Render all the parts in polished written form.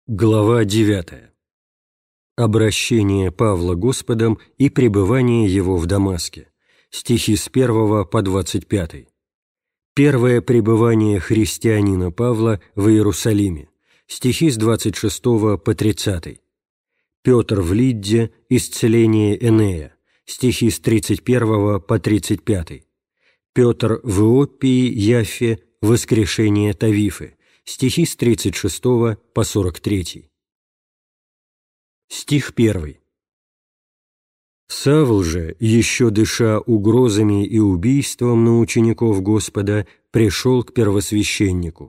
Глава 9. Обращение Павла Господом и пребывание его в Дамаске. Стихи с 1 по 25. Первое пребывание христианина Павла в Иерусалиме. Стихи с 26 по 30. Петр в Лидде. Исцеление Энея. Стихи с 31 по 35. Петр в Иоппии, Яффе. Воскрешение Тавифы. Стихи с 36 по 43. Стих 1. Савл же, еще дыша угрозами и убийством на учеников Господа, пришел к первосвященнику.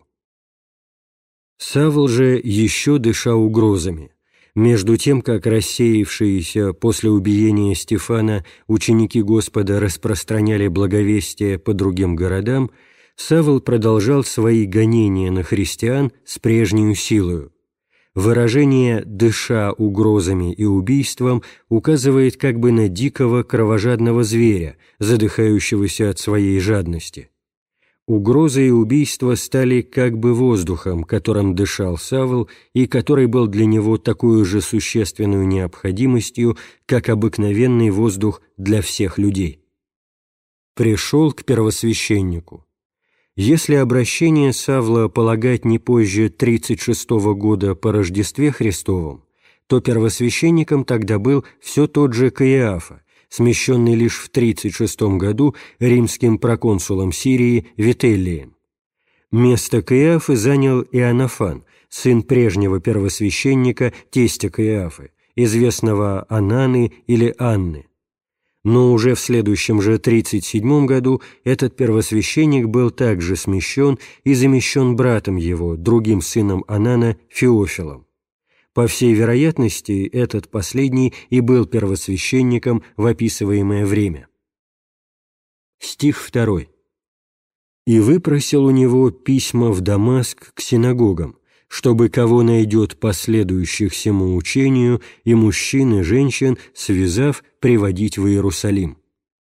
Савл же, еще дыша угрозами, между тем, как рассеявшиеся после убиения Стефана ученики Господа распространяли благовестие по другим городам, Савл продолжал свои гонения на христиан с прежней силою. Выражение «дыша угрозами и убийством» указывает как бы на дикого кровожадного зверя, задыхающегося от своей жадности. Угрозы и убийства стали как бы воздухом, которым дышал Савл и который был для него такой же существенной необходимостью, как обыкновенный воздух для всех людей. Пришел к первосвященнику. Если обращение Савла полагать не позже 36 года по Рождестве Христовом, то первосвященником тогда был все тот же Каиафа, смещенный лишь в 36 году римским проконсулом Сирии Вителлием. Место Каиафы занял Иоаннафан, сын прежнего первосвященника, тестя Каиафы, известного Ананы или Анны. Но уже в следующем же 37 году этот первосвященник был также смещен и замещен братом его, другим сыном Анана, Феофилом. По всей вероятности, этот последний и был первосвященником в описываемое время. Стих 2. «И выпросил у него письма в Дамаск к синагогам, чтобы кого найдет последующих сему учению, и мужчин и женщин, связав, приводить в Иерусалим».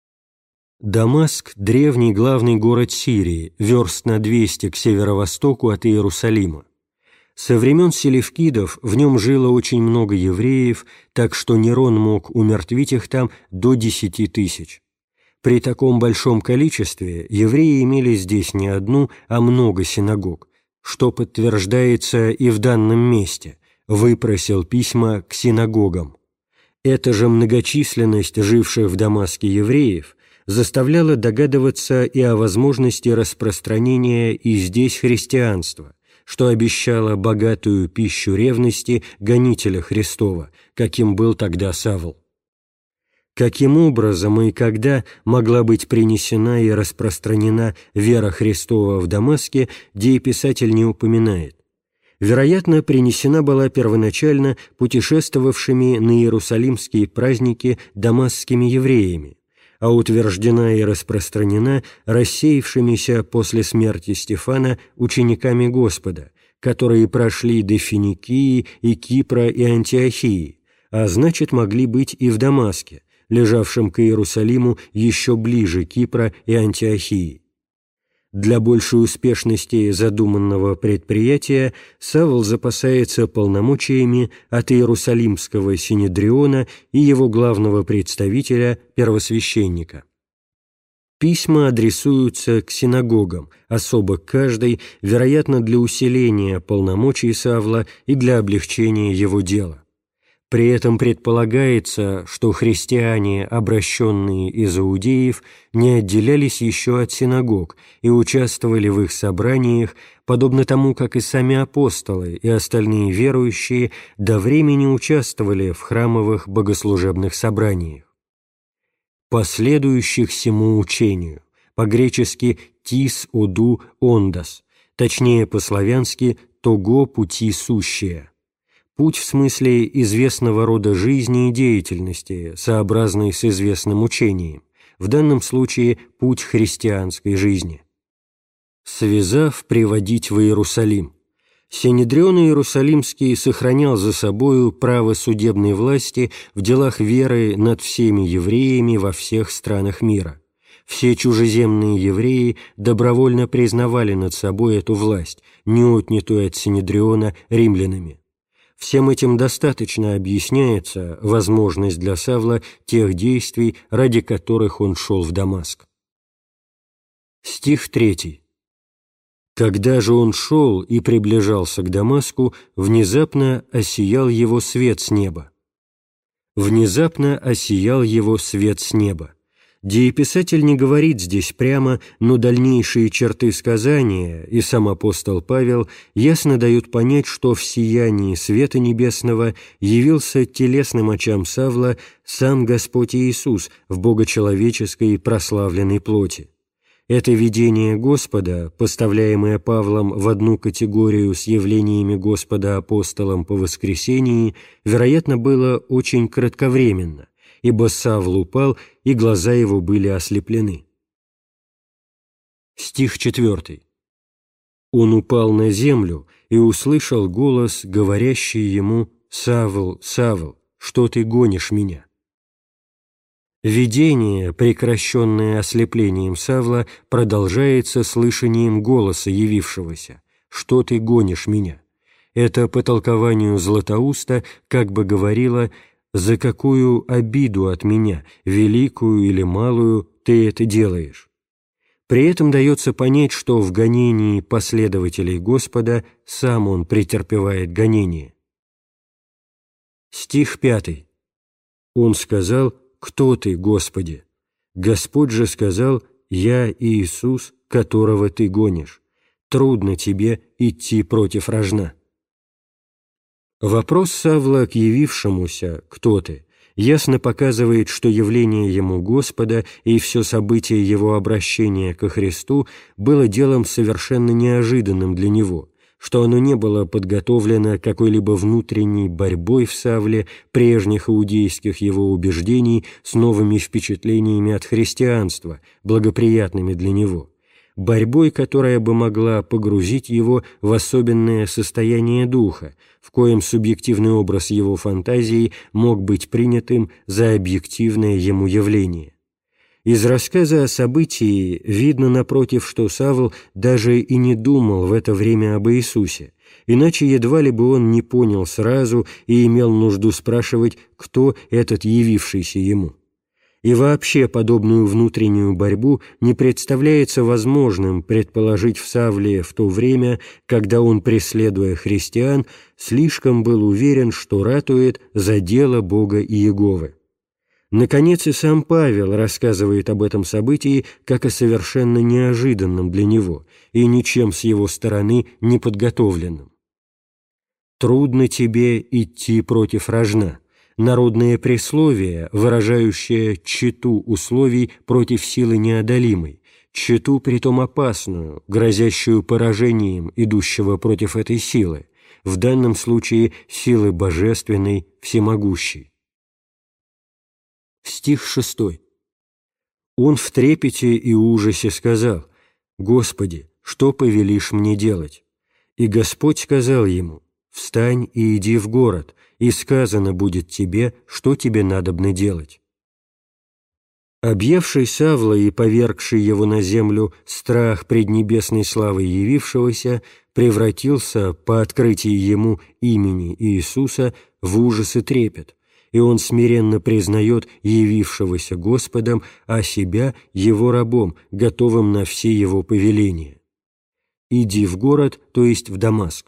Дамаск – древний главный город Сирии, верст на 200 к северо-востоку от Иерусалима. Со времен селевкидов в нем жило очень много евреев, так что Нерон мог умертвить их там до 10 тысяч. При таком большом количестве евреи имели здесь не одну, а много синагог, что подтверждается и в данном месте, выпросил письма к синагогам. Эта же многочисленность живших в Дамаске евреев заставляла догадываться и о возможности распространения и здесь христианства, что обещало богатую пищу ревности гонителя Христова, каким был тогда Савл. Каким образом и когда могла быть принесена и распространена вера Христова в Дамаске, дееписатель не упоминает. Вероятно, принесена была первоначально путешествовавшими на иерусалимские праздники дамасскими евреями, а утверждена и распространена рассеявшимися после смерти Стефана учениками Господа, которые прошли до Финикии и Кипра и Антиохии, а значит, могли быть и в Дамаске, лежавшем к Иерусалиму еще ближе Кипра и Антиохии. Для большей успешности задуманного предприятия Савл запасается полномочиями от Иерусалимского синедриона и его главного представителя, первосвященника. Письма адресуются к синагогам, особо к каждой, вероятно, для усиления полномочий Савла и для облегчения его дела. При этом предполагается, что христиане, обращенные из иудеев, не отделялись еще от синагог и участвовали в их собраниях, подобно тому, как и сами апостолы и остальные верующие до времени участвовали в храмовых богослужебных собраниях. Последующих сему учению, по-гречески «тис оду ондас», точнее по-славянски «того пути сущее». Путь в смысле известного рода жизни и деятельности, сообразный с известным учением, в данном случае путь христианской жизни. Связав, приводить в Иерусалим. Синедрион Иерусалимский сохранял за собою право судебной власти в делах веры над всеми евреями во всех странах мира. Все чужеземные евреи добровольно признавали над собой эту власть, не отнятую от Синедриона римлянами. Всем этим достаточно объясняется возможность для Савла тех действий, ради которых он шел в Дамаск. Стих 3. «Когда же он шел и приближался к Дамаску, внезапно осиял его свет с неба». «Внезапно осиял его свет с неба». Дееписатель не говорит здесь прямо, но дальнейшие черты сказания и сам апостол Павел ясно дают понять, что в сиянии света небесного явился телесным очам Савла сам Господь Иисус в богочеловеческой прославленной плоти. Это видение Господа, поставляемое Павлом в одну категорию с явлениями Господа апостолом по воскресении, вероятно, было очень кратковременно, ибо Савл упал, и глаза его были ослеплены. Стих 4. «Он упал на землю и услышал голос, говорящий ему: „Савл, Савл, что ты гонишь меня?“» Видение, прекращенное ослеплением Савла, продолжается слышанием голоса явившегося: «Что ты гонишь меня?». Это по толкованию Златоуста как бы говорило: «За какую обиду от меня, великую или малую, ты это делаешь?». При этом дается понять, что в гонении последователей Господа сам он претерпевает гонение. Стих 5. «Он сказал: „Кто ты, Господи?“ Господь же сказал: „Я Иисус, которого ты гонишь. Трудно тебе идти против рожна“». Вопрос Савла к явившемуся «Кто ты?» ясно показывает, что явление ему Господа и все событие его обращения ко Христу было делом совершенно неожиданным для него, что оно не было подготовлено какой-либо внутренней борьбой в Савле прежних иудейских его убеждений с новыми впечатлениями от христианства, благоприятными для него, борьбой, которая бы могла погрузить его в особенное состояние духа, в коем субъективный образ его фантазии мог быть принятым за объективное ему явление. Из рассказа о событии видно, напротив, что Савл даже и не думал в это время об Иисусе, иначе едва ли бы он не понял сразу и имел нужду спрашивать, кто этот явившийся ему. И вообще подобную внутреннюю борьбу не представляется возможным предположить в Савле в то время, когда он, преследуя христиан, слишком был уверен, что ратует за дело Бога Иеговы. Наконец, и сам Павел рассказывает об этом событии как о совершенно неожиданном для него и ничем с его стороны не подготовленном. «Трудно тебе идти против рожна» — народное присловие, выражающее тщету условий против силы неодолимой, тщету притом опасную, грозящую поражением идущего против этой силы, в данном случае силы божественной, всемогущей. Стих 6. «Он в трепете и ужасе сказал: „Господи, что повелишь мне делать?“ И Господь сказал ему: „Встань и иди в город, и сказано будет тебе, что тебе надобно делать“». Объявший Савла и повергший его на землю страх пред небесной славой явившегося превратился по открытии ему имени Иисуса в ужас и трепет, и он смиренно признает явившегося Господом, а себя его рабом, готовым на все его повеления. «Иди в город», то есть в Дамаск.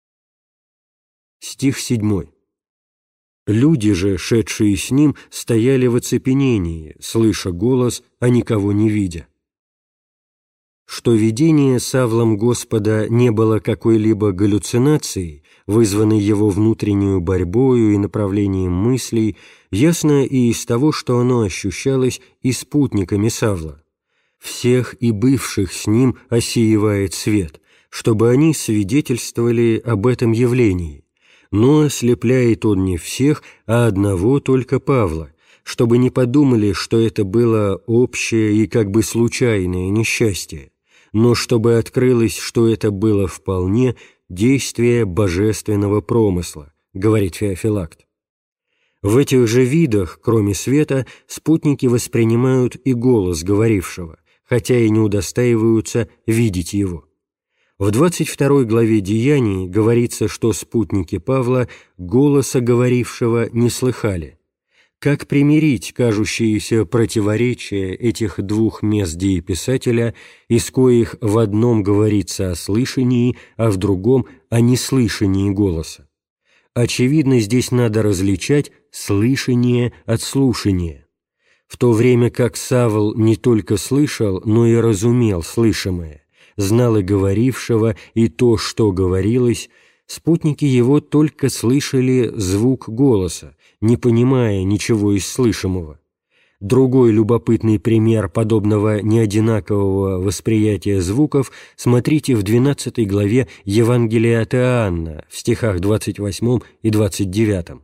Стих 7. «Люди же, шедшие с ним, стояли в оцепенении, слыша голос, а никого не видя». Что видение Савлом Господа не было какой-либо галлюцинацией, вызванной его внутреннюю борьбою и направлением мыслей, ясно и из того, что оно ощущалось и спутниками Савла. «Всех и бывших с ним осеивает свет», чтобы они свидетельствовали об этом явлении. Но ослепляет он не всех, а одного только Павла, чтобы не подумали, что это было общее и как бы случайное несчастье, но чтобы открылось, что это было вполне действие божественного промысла, говорит Феофилакт. В этих же видах, кроме света, спутники воспринимают и голос говорившего, хотя и не удостаиваются видеть его. В 22 главе Деяний говорится, что спутники Павла голоса говорившего не слыхали. Как примирить кажущиеся противоречия этих двух мест дееписателя, из коих в одном говорится о слышании, а в другом – о неслышании голоса? Очевидно, здесь надо различать слышание от слушания, в то время как Савл не только слышал, но и разумел слышимое, знал и говорившего, и то, что говорилось. Спутники его только слышали звук голоса, не понимая ничего из слышимого. Другой любопытный пример подобного неодинакового восприятия звуков смотрите в 12 главе Евангелия от Иоанна в стихах 28 и 29.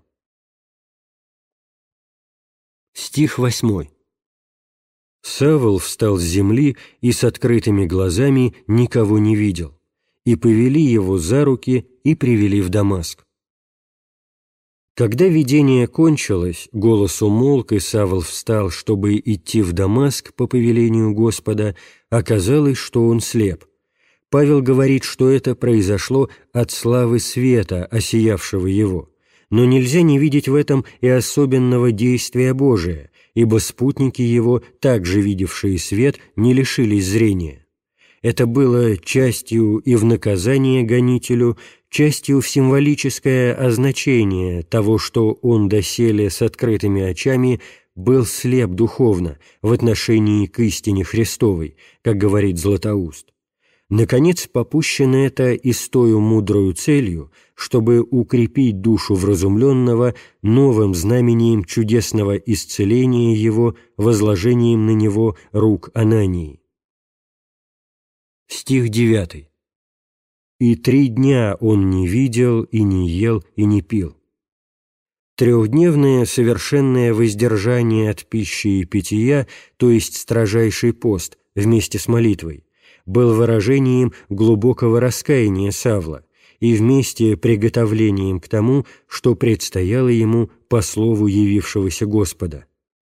Стих 8. «Савл встал с земли и с открытыми глазами никого не видел, и повели его за руки и привели в Дамаск. Когда видение кончилось, голос умолк, и Савл встал, чтобы идти в Дамаск по повелению Господа, оказалось, что он слеп. Павел говорит, что это произошло от славы света, осиявшего его, но нельзя не видеть в этом и особенного действия Божия, ибо спутники его, также видевшие свет, не лишились зрения. Это было частью и в наказание гонителю, частью в символическое означение того, что он доселе с открытыми очами был слеп духовно в отношении к истине Христовой, как говорит Златоуст. Наконец, попущено это и с тою мудрою целью, чтобы укрепить душу вразумленного новым знамением чудесного исцеления его, возложением на него рук Анании. Стих 9. «И 3 дня он не видел, и не ел, и не пил». Трехдневное совершенное воздержание от пищи и питья, то есть строжайший пост, вместе с молитвой, был выражением глубокого раскаяния Савла и вместе приготовлением к тому, что предстояло ему по слову явившегося Господа.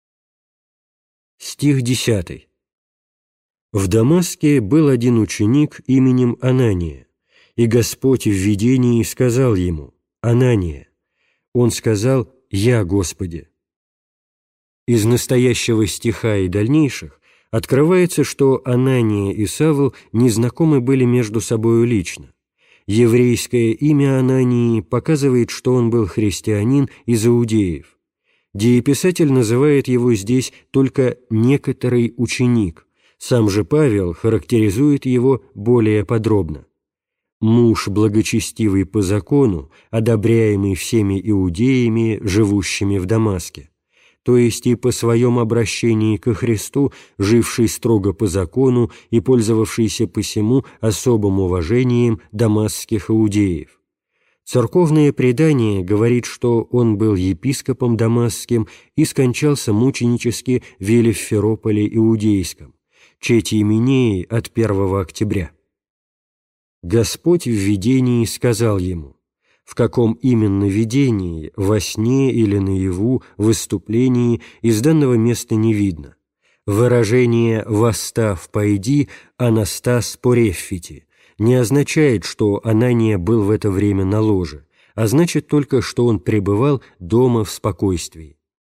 Стих 10. «В Дамаске был один ученик именем Анания, и Господь в видении сказал ему: „Анания“. Он сказал: „Я, Господи“. Из настоящего стиха и дальнейших открывается, что Анания и Савл не знакомы были между собою лично. Еврейское имя Анании показывает, что он был христианин из иудеев. Дееписатель называет его здесь только «некоторый ученик», сам же Павел характеризует его более подробно. «Муж благочестивый по закону, одобряемый всеми иудеями, живущими в Дамаске», то есть и по своем обращении ко Христу, живший строго по закону и пользовавшийся посему особым уважением дамасских иудеев. Церковное предание говорит, что он был епископом дамасским и скончался мученически в Елеферополе Иудейском, чети Именеи от 1 октября. Господь в видении сказал ему: в каком именно видении, во сне или наяву, в выступлении, из данного места не видно. Выражение «восстав, пойди, Анастас по Реффити» не означает, что Анания был в это время на ложе, а значит только, что он пребывал дома в спокойствии.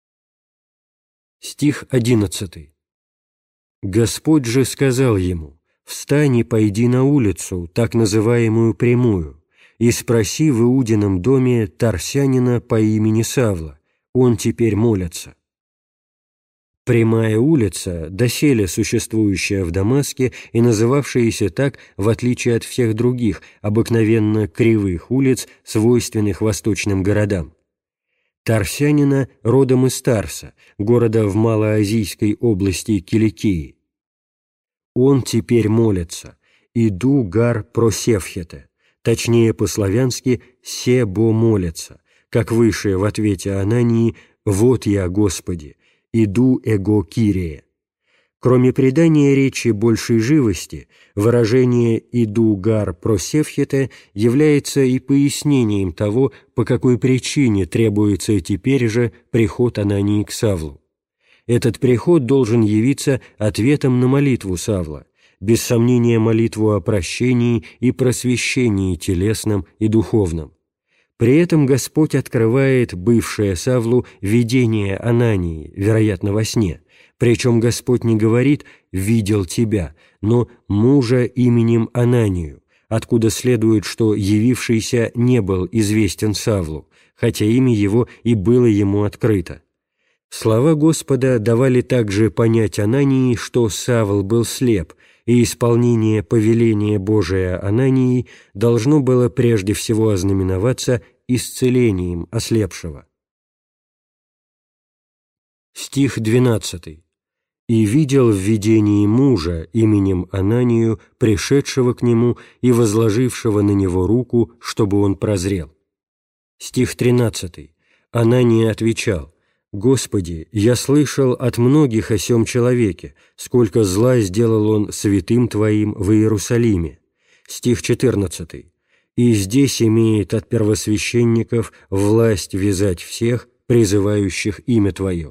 Стих 11. «Господь же сказал ему: „Встань и пойди на улицу, так называемую прямую, и спроси в Иудином доме тарсянина по имени Савла, он теперь молится“». Прямая улица, доселе существующая в Дамаске и называвшаяся так в отличие от всех других, обыкновенно кривых улиц, свойственных восточным городам. Тарсянина родом из Тарса, города в Малоазийской области Киликии. Он теперь молится: «Иду гар просевхете», точнее по-славянски «себо молится», как выше в ответе Анании «Вот я, Господи, иду эго Кирие». Кроме придания речи большей живости, выражение «иду гар просевхете» является и пояснением того, по какой причине требуется теперь же приход Анании к Савлу. Этот приход должен явиться ответом на молитву Савла, без сомнения молитву о прощении и просвещении телесном и духовном. При этом Господь открывает бывшее Савлу видение Анании, вероятно, во сне, причем Господь не говорит «видел тебя», но «мужа именем Ананию», откуда следует, что явившийся не был известен Савлу, хотя имя его и было ему открыто. Слова Господа давали также понять Анании, что Савл был слеп, и исполнение повеления Божия Анании должно было прежде всего ознаменоваться исцелением ослепшего. Стих 12. «И видел в видении мужа именем Ананию, пришедшего к нему и возложившего на него руку, чтобы он прозрел». Стих 13. Анания отвечал: «Господи, я слышал от многих о сем человеке, сколько зла сделал он святым Твоим в Иерусалиме». Стих 14. «И здесь имеет от первосвященников власть вязать всех, призывающих имя Твое».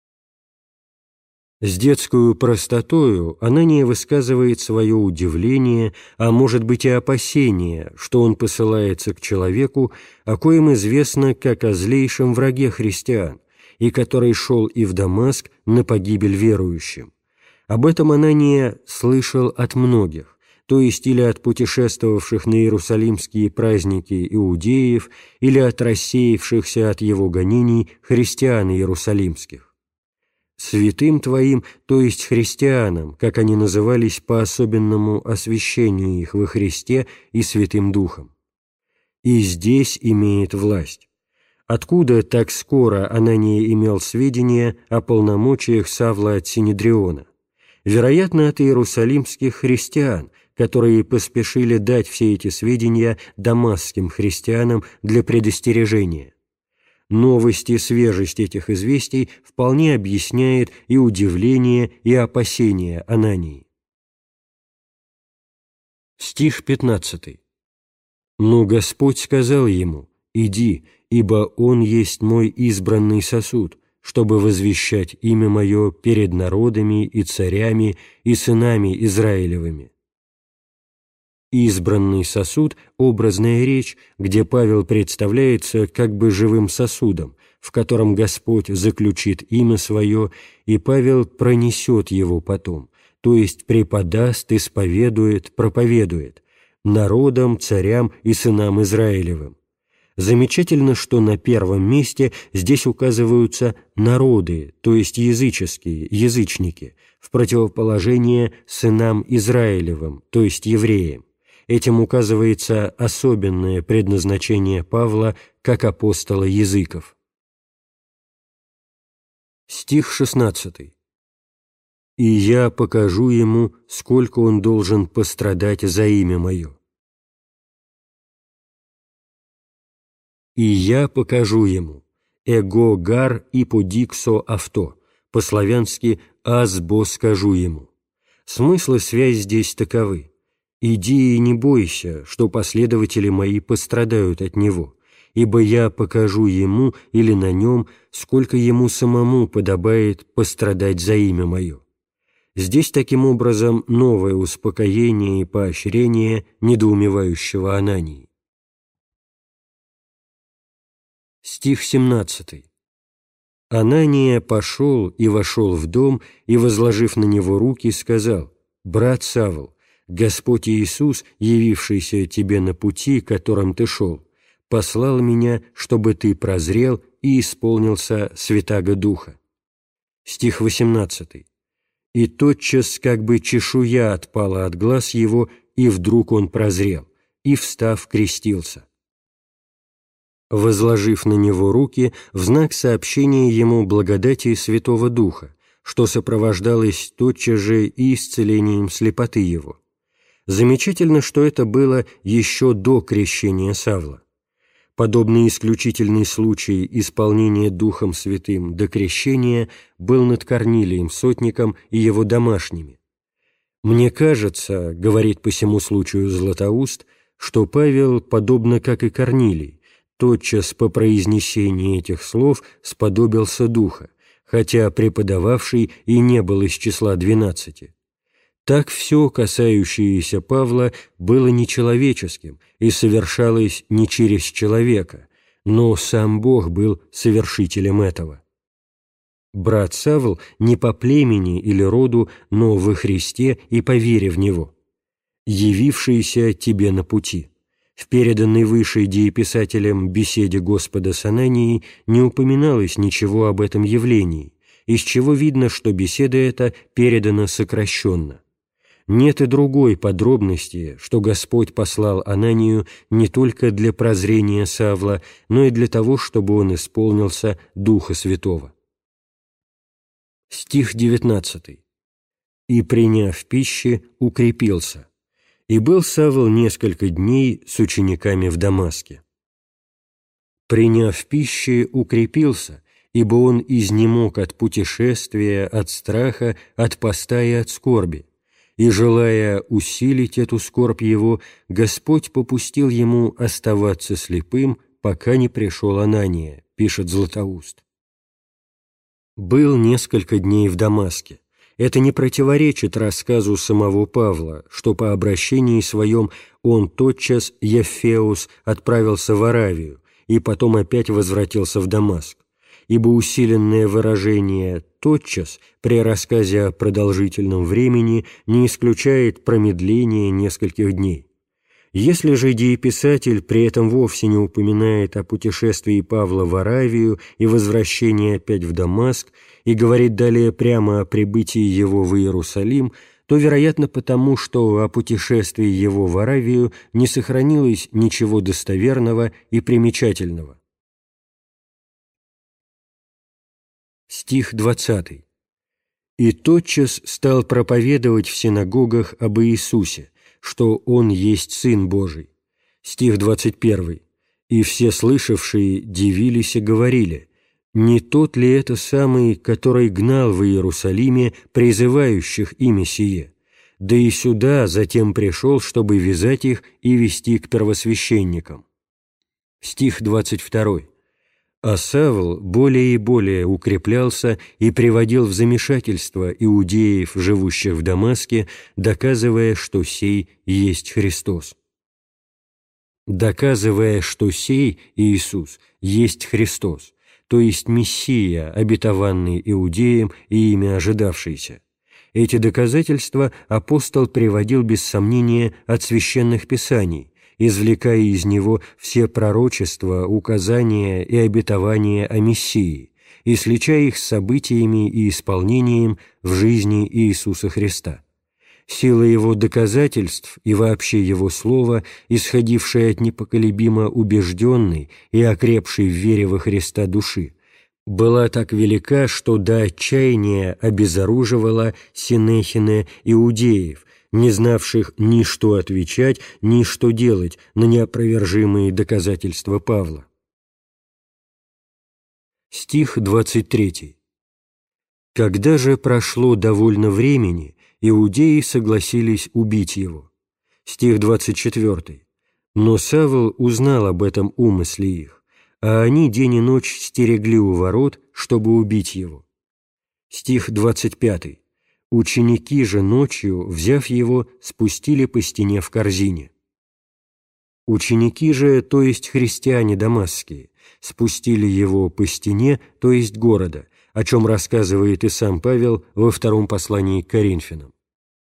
С детскую простотою Анания высказывает свое удивление, а может быть и опасение, что он посылается к человеку, о коем известно как о злейшем враге христиан, и который шел и в Дамаск на погибель верующим. Об этом Анания слышал от многих, то есть или от путешествовавших на иерусалимские праздники иудеев, или от рассеявшихся от его гонений христиан иерусалимских. Святым Твоим, то есть христианам, как они назывались по особенному освящению их во Христе и Святым Духом. И здесь имеет власть. Откуда так скоро Анания имел сведения о полномочиях Савла от Синедриона? Вероятно, от иерусалимских христиан, которые поспешили дать все эти сведения дамасским христианам для предостережения. Новость и свежесть этих известий вполне объясняет и удивление, и опасение Анании. Стих 15. «Но Господь сказал ему: иди, ибо он есть мой избранный сосуд, чтобы возвещать имя мое перед народами и царями и сынами Израилевыми». Избранный сосуд – образная речь, где Павел представляется как бы живым сосудом, в котором Господь заключит имя свое, и Павел пронесет его потом, то есть преподаст, исповедует, проповедует народам, царям и сынам Израилевым. Замечательно, что на первом месте здесь указываются народы, то есть языческие, язычники, в противоположение сынам Израилевым, то есть евреям. Этим указывается особенное предназначение Павла как апостола языков. Стих 16. «И я покажу ему, сколько он должен пострадать за имя мое». «И я покажу ему» «эго гар иподиксо авто», по-славянски «аз бо скажу ему». Смысл и связь здесь таковы: «Иди и не бойся, что последователи мои пострадают от него, ибо я покажу ему или на нем, сколько ему самому подобает пострадать за имя мое». Здесь, таким образом, новое успокоение и поощрение недоумевающего Анании. Стих 17. «Анания пошел и вошел в дом, и, возложив на него руки, сказал: брат Савл, Господь Иисус, явившийся тебе на пути, которым ты шел, послал меня, чтобы ты прозрел и исполнился Святаго Духа». Стих 18. «И тотчас как бы чешуя отпала от глаз его, и вдруг он прозрел, и, встав, крестился». Возложив на него руки в знак сообщения ему благодати Святого Духа, что сопровождалось тотчас же и исцелением слепоты его. Замечательно, что это было еще до крещения Савла. Подобный исключительный случай исполнения Духом Святым до крещения был над Корнилием сотником и его домашними. «Мне кажется, — говорит по сему случаю Златоуст, — что Павел, подобно как и Корнилий, тотчас по произнесении этих слов сподобился Духа, хотя преподававший и не был из числа 12. Так все, касающееся Павла, было нечеловеческим и совершалось не через человека, но сам Бог был совершителем этого. Брат Савл не по племени или роду, но во Христе и по вере в Него, явившийся тебе на пути. В переданной выше дееписателем беседе Господа с Ананией не упоминалось ничего об этом явлении, из чего видно, что беседа эта передана сокращенно. Нет и другой подробности, что Господь послал Ананию не только для прозрения Савла, но и для того, чтобы он исполнился Духа Святого. Стих 19. «И, приняв пищи, укрепился. И был Савл несколько дней с учениками в Дамаске. Приняв пищи, укрепился, ибо он изнемог от путешествия, от страха, от поста и от скорби. И, желая усилить эту скорбь его, Господь попустил ему оставаться слепым, пока не пришел Анания», пишет Златоуст. «Был несколько дней в Дамаске». Это не противоречит рассказу самого Павла, что по обращении своем он тотчас, Евфеус, отправился в Аравию и потом опять возвратился в Дамаск, ибо усиленное выражение «тотчас» при рассказе о продолжительном времени не исключает промедления нескольких дней. Если же дееписатель при этом вовсе не упоминает о путешествии Павла в Аравию и возвращении опять в Дамаск и говорит далее прямо о прибытии его в Иерусалим, то, вероятно, потому, что о путешествии его в Аравию не сохранилось ничего достоверного и примечательного. Стих 20. «И тотчас стал проповедовать в синагогах об Иисусе, что Он есть Сын Божий». Стих 21. «И все слышавшие дивились и говорили: не тот ли это самый, который гнал в Иерусалиме призывающих имя сие? Да и сюда затем пришел, чтобы вязать их и вести к первосвященникам». Стих 22. «А Савл более и более укреплялся и приводил в замешательство иудеев, живущих в Дамаске, доказывая, что сей есть Христос». Доказывая, что сей Иисус есть Христос, то есть Мессия, обетованный иудеям и ими ожидавшийся. Эти доказательства апостол приводил без сомнения от священных писаний, извлекая из него все пророчества, указания и обетования о Мессии, и сличая их с событиями и исполнением в жизни Иисуса Христа. Сила его доказательств и вообще его слова, исходившее от непоколебимо убежденной и окрепшей в вере во Христа души, была так велика, что до отчаяния обезоруживала Синехине иудеев, не знавших ни что отвечать, ни что делать на неопровержимые доказательства Павла. Стих 23. «Когда же прошло довольно времени, иудеи согласились убить его». Стих 24. «Но Савл узнал об этом умысле их, а они день и ночь стерегли у ворот, чтобы убить его». Стих 25. «Ученики же ночью, взяв его, спустили по стене в корзине». Ученики же, то есть христиане дамасские, спустили его по стене, то есть города, о чем рассказывает и сам Павел во втором послании к Коринфянам.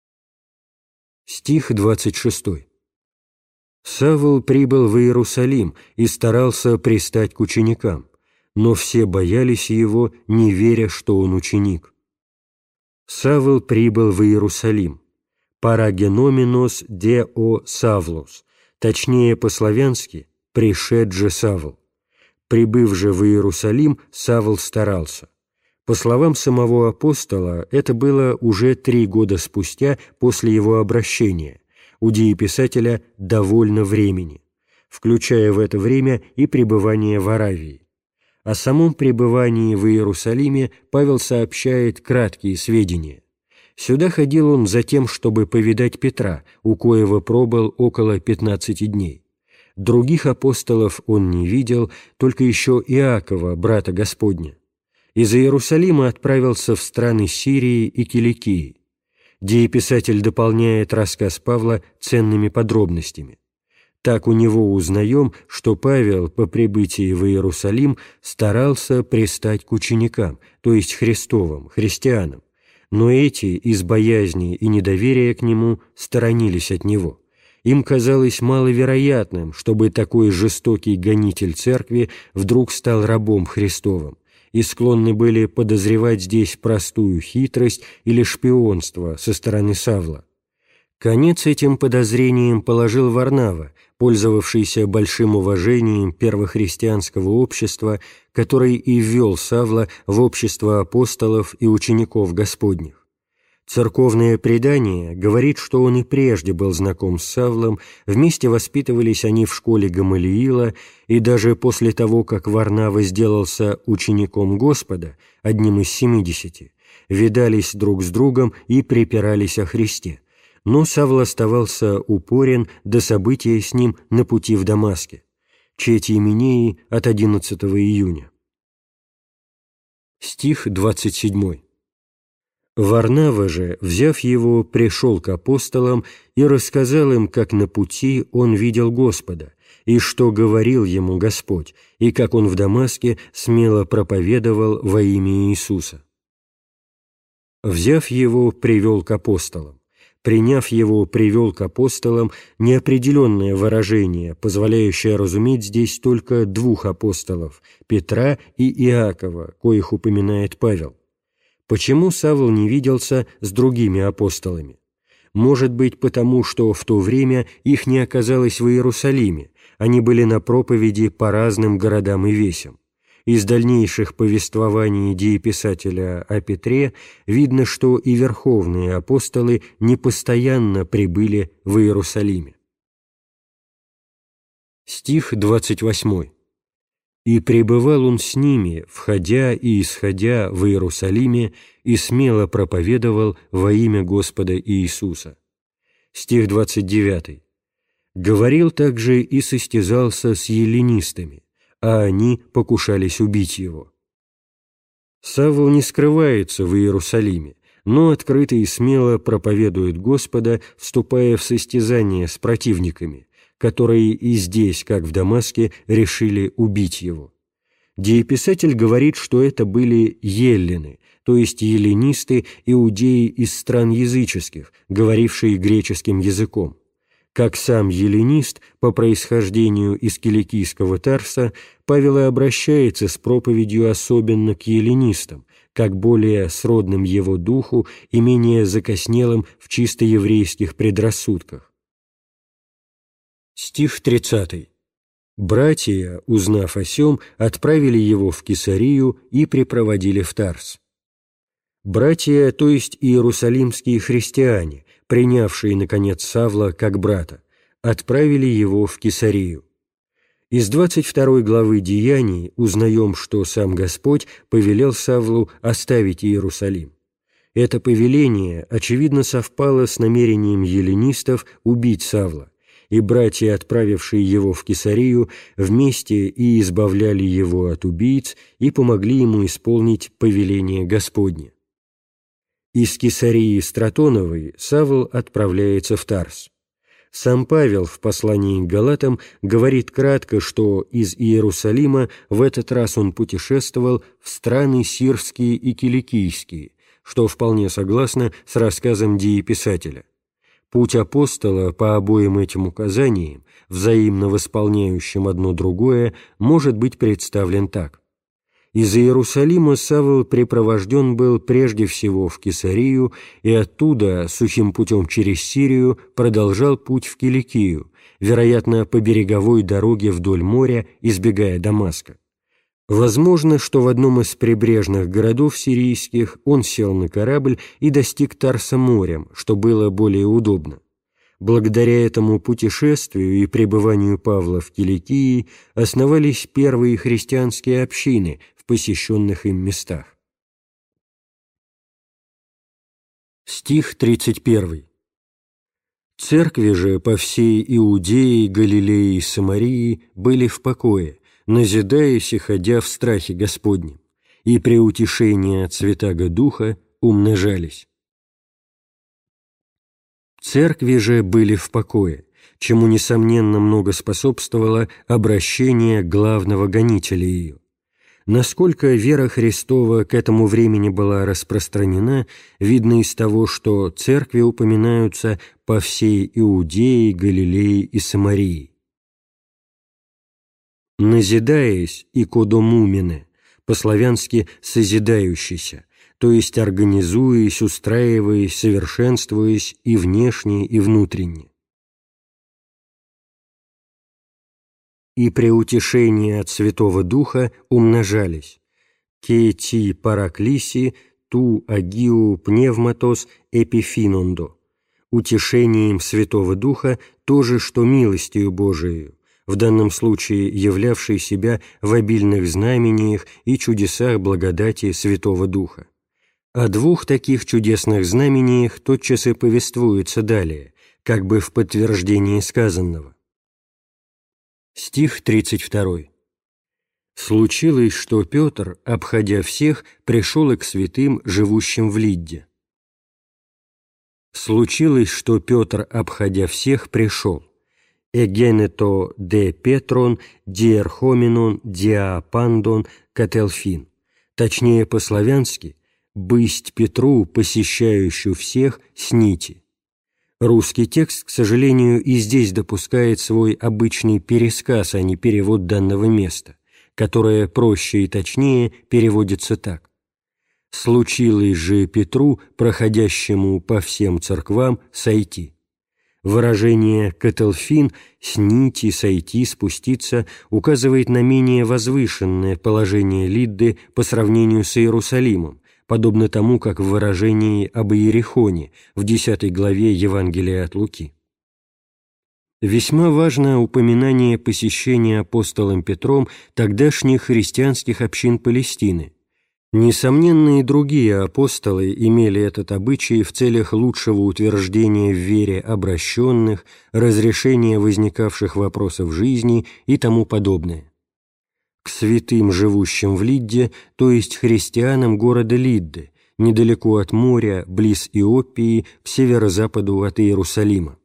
Стих 26. «Савл прибыл в Иерусалим и старался пристать к ученикам, но все боялись его, не веря, что он ученик. Савл прибыл в Иерусалим. Парагеноминос део Савлос, точнее по-славянски «пришед же Савл». Прибыв же в Иерусалим, Савл старался. По словам самого апостола, это было уже 3 года спустя после его обращения, у дееписателя довольно времени, включая в это время и пребывание в Аравии. О самом пребывании в Иерусалиме Павел сообщает краткие сведения. Сюда ходил он за тем, чтобы повидать Петра, у коего пробыл около 15 дней. Других апостолов он не видел, только еще Иакова, брата Господня. Из Иерусалима отправился в страны Сирии и Киликии. Дееписатель дополняет рассказ Павла ценными подробностями. Так у него узнаем, что Павел по прибытии в Иерусалим старался пристать к ученикам, то есть Христовым, христианам, но эти из боязни и недоверия к нему сторонились от него. Им казалось маловероятным, чтобы такой жестокий гонитель церкви вдруг стал рабом Христовым, и склонны были подозревать здесь простую хитрость или шпионство со стороны Савла. Конец этим подозрениям положил Варнава, пользовавшийся большим уважением первохристианского общества, который и ввел Савла в общество апостолов и учеников Господних. Церковное предание говорит, что он и прежде был знаком с Савлом, вместе воспитывались они в школе Гамалиила, и даже после того, как Варнава сделался учеником Господа, одним из 70, видались друг с другом и припирались о Христе. Но Савл оставался упорен до события с ним на пути в Дамаске. Чети Именеи от 11 июня. Стих 27. Варнава же, взяв его, пришел к апостолам и рассказал им, как на пути он видел Господа, и что говорил ему Господь, и как он в Дамаске смело проповедовал во имя Иисуса. Взяв его, привел к апостолам. Приняв его, привел к апостолам — неопределенное выражение, позволяющее разуметь здесь только двух апостолов — Петра и Иакова, коих упоминает Павел. Почему Савл не виделся с другими апостолами? Может быть, потому что в то время их не оказалось в Иерусалиме, они были на проповеди по разным городам и весям. Из дальнейших повествований дееписателя о Петре видно, что и верховные апостолы непостоянно прибыли в Иерусалиме. Стих 28. «И пребывал он с ними, входя и исходя в Иерусалиме, и смело проповедовал во имя Господа Иисуса». Стих 29. «Говорил также и состязался с еллинистами, а они покушались убить его». Савл не скрывается в Иерусалиме, но открыто и смело проповедует Господа, вступая в состязание с противниками, которые и здесь, как в Дамаске, решили убить его. Дееписатель говорит, что это были еллины, то есть еллинисты, иудеи из стран языческих, говорившие греческим языком. Как сам еллинист, по происхождению из киликийского Тарса, Павел и обращается с проповедью особенно к еллинистам, как более сродным его духу и менее закоснелым в чисто еврейских предрассудках. Стих 30. «Братья, узнав о сем, отправили его в Кесарию и припроводили в Тарс». Братья, то есть иерусалимские христиане, принявшие, наконец, Савла как брата, отправили его в Кесарию. Из 22 главы Деяний узнаем, что сам Господь повелел Савлу оставить Иерусалим. Это повеление, очевидно, совпало с намерением еллинистов убить Савла, и братья, отправившие его в Кесарию, вместе и избавляли его от убийц и помогли ему исполнить повеление Господне. Из Кесарии Стратоновой Савл отправляется в Тарс. Сам Павел в послании к Галатам говорит кратко, что из Иерусалима в этот раз он путешествовал в страны сирские и киликийские, что вполне согласно с рассказом дееписателя. Путь апостола по обоим этим указаниям, взаимно восполняющим одно другое, может быть представлен так. Из Иерусалима Савл припровожден был прежде всего в Кесарию и оттуда, сухим путем через Сирию, продолжал путь в Киликию, вероятно, по береговой дороге вдоль моря, избегая Дамаска. Возможно, что в одном из прибрежных городов сирийских он сел на корабль и достиг Тарса морем, что было более удобно. Благодаря этому путешествию и пребыванию Павла в Киликии основались первые христианские общины в посещенных им местах. Стих 31. «Церкви же по всей Иудее, Галилее и Самарии были в покое, назидаясь и ходя в страхе Господнем, и при утешении от Святаго Духа умножались». Церкви же были в покое, чему, несомненно, много способствовало обращение главного гонителя ее. Насколько вера Христова к этому времени была распространена, видно из того, что церкви упоминаются по всей Иудее, Галилее и Самарии. «Назидаясь и кодомумене», по-славянски «созидающийся», то есть организуясь, устраиваясь, совершенствуясь и внешне, и внутренне. И при утешении от Святого Духа умножались. «Ке ти параклиси, ту агиу пневматос эпифинондо», утешением Святого Духа то же, что милостью Божией, в данном случае являвшей себя в обильных знамениях и чудесах благодати Святого Духа. О двух таких чудесных знамениях тотчас и повествуется далее, как бы в подтверждении сказанного. Стих 32. «Случилось, что Петр, обходя всех, пришел и к святым, живущим в Лидде». «Случилось, что Петр, обходя всех, пришел. Эгенето де Петрон, диерхоменон, диапандон, кателфин». Точнее, по-славянски «бысть Петру, посещающую всех, с нити». Русский текст, к сожалению, и здесь допускает свой обычный пересказ, а не перевод данного места, которое проще и точнее переводится так. «Случилось же Петру, проходящему по всем церквам, сойти». Выражение «кателфин» «с нити», «сойти», «спуститься» указывает на менее возвышенное положение Лидды по сравнению с Иерусалимом, подобно тому, как в выражении об Иерихоне в 10 главе Евангелия от Луки. Весьма важно упоминание посещения апостолом Петром тогдашних христианских общин Палестины. Несомненно, и другие апостолы имели этот обычай в целях лучшего утверждения в вере обращенных, разрешения возникавших вопросов жизни и тому подобное. К святым, живущим в Лидде, то есть христианам города Лидды, недалеко от моря, близ Иоппии, к северо-западу от Иерусалима.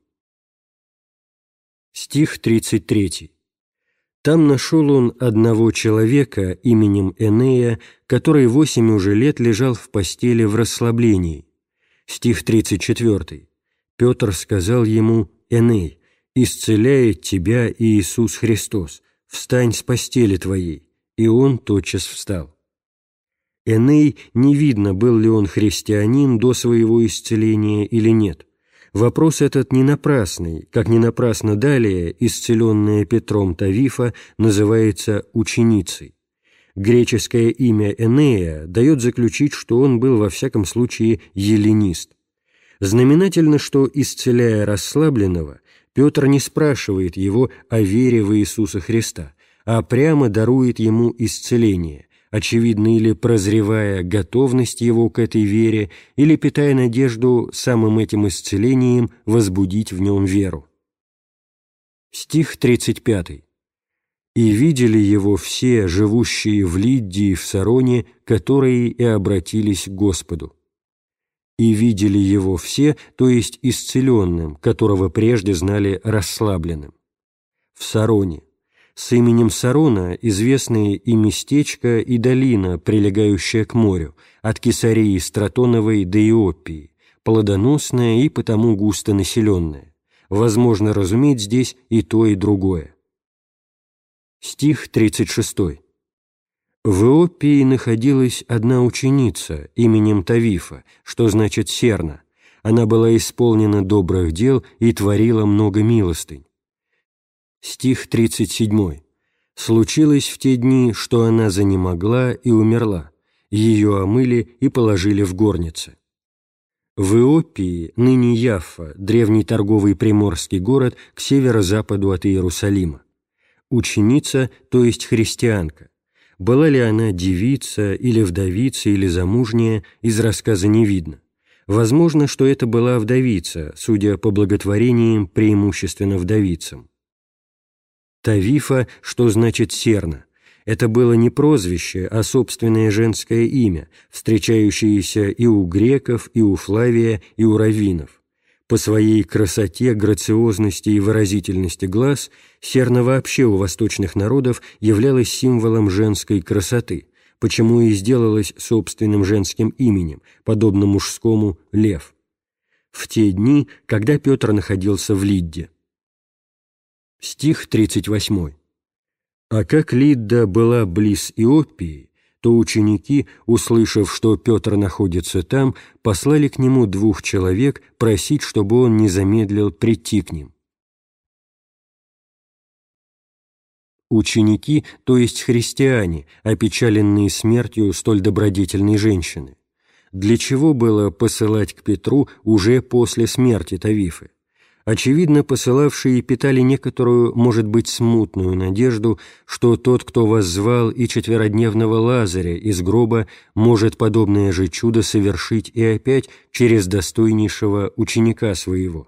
Стих 33. «Там нашел он одного человека именем Энея, который 8 уже лет лежал в постели в расслаблении». Стих 34. «Петр сказал ему: Эней, исцеляет тебя Иисус Христос, встань с постели твоей». И он тотчас встал. Эней, не видно, был ли он христианин до своего исцеления или нет. Вопрос этот не напрасный, как не напрасно далее исцеленная Петром Тавифа называется ученицей. Греческое имя Энея дает заключить, что он был во всяком случае эллинист. Знаменательно, что, исцеляя расслабленного, Петр не спрашивает его о вере в Иисуса Христа, а прямо дарует ему исцеление, очевидно, или прозревая готовность его к этой вере, или питая надежду самым этим исцелением возбудить в нем веру. Стих 35. «И видели его все, живущие в Лидде и в Сароне, которые и обратились к Господу». «И видели его все», то есть исцеленным, которого прежде знали расслабленным. В Сароне. С именем Сарона известны и местечко, и долина, прилегающая к морю, от Кесарии Стратоновой до Иоппии, плодоносная и потому густонаселенная. Возможно разуметь здесь и то, и другое. Стих 36. «В Иоппии находилась одна ученица именем Тавифа, что значит серна. Она была исполнена добрых дел и творила много милостынь». Стих 37. «Случилось в те дни, что она занемогла и умерла. Ее омыли и положили в горнице». В Иоппии, ныне Яффа, древний торговый приморский город к северо-западу от Иерусалима. Ученица, то есть христианка. Была ли она девица, или вдовица, или замужняя, из рассказа не видно. Возможно, что это была вдовица, судя по благотворениям, преимущественно вдовицам. Тавифа, что значит «серна». Это было не прозвище, а собственное женское имя, встречающееся и у греков, и у Флавия, и у раввинов. По своей красоте, грациозности и выразительности глаз серна вообще у восточных народов являлась символом женской красоты, почему и сделалась собственным женским именем, подобно мужскому «лев», в те дни, когда Петр находился в Лидде. Стих 38. «А как Лидда была близ Иоппии, то ученики, услышав, что Петр находится там, послали к нему 2 человек просить, чтобы он не замедлил прийти к ним». Ученики, то есть христиане, опечаленные смертью столь добродетельной женщины. Для чего было посылать к Петру уже после смерти Тавифы? Очевидно, посылавшие питали некоторую, может быть, смутную надежду, что тот, кто воззвал и 4-дневного Лазаря из гроба, может подобное же чудо совершить и опять через достойнейшего ученика своего.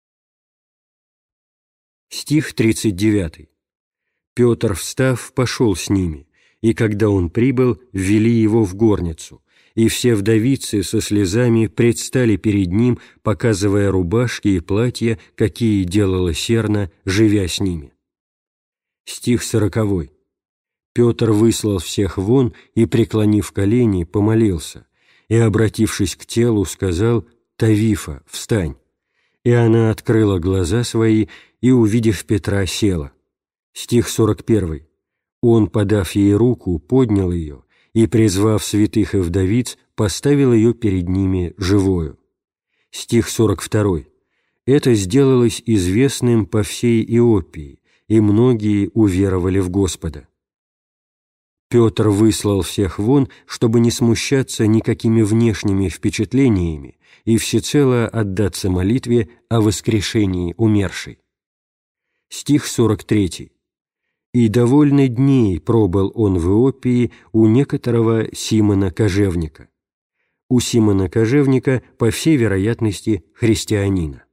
Стих 39. «Петр, встав, пошел с ними, и когда он прибыл, ввели его в горницу, и все вдовицы со слезами предстали перед ним, показывая рубашки и платья, какие делала серна, живя с ними». Стих 40. «Петр выслал всех вон и, преклонив колени, помолился, и, обратившись к телу, сказал: „Тавифа, встань!“ И она открыла глаза свои, и, увидев Петра, села». Стих 41. «Он, подав ей руку, поднял ее, и, призвав святых и вдовиц, поставил ее перед ними живою». Стих 42. «Это сделалось известным по всей Иоппии, и многие уверовали в Господа». Петр выслал всех вон, чтобы не смущаться никакими внешними впечатлениями и всецело отдаться молитве о воскрешении умершей. Стих 43. «И довольно дней пробыл он в Иоппии у некоторого Симона Кожевника». У Симона Кожевника, по всей вероятности, христианина.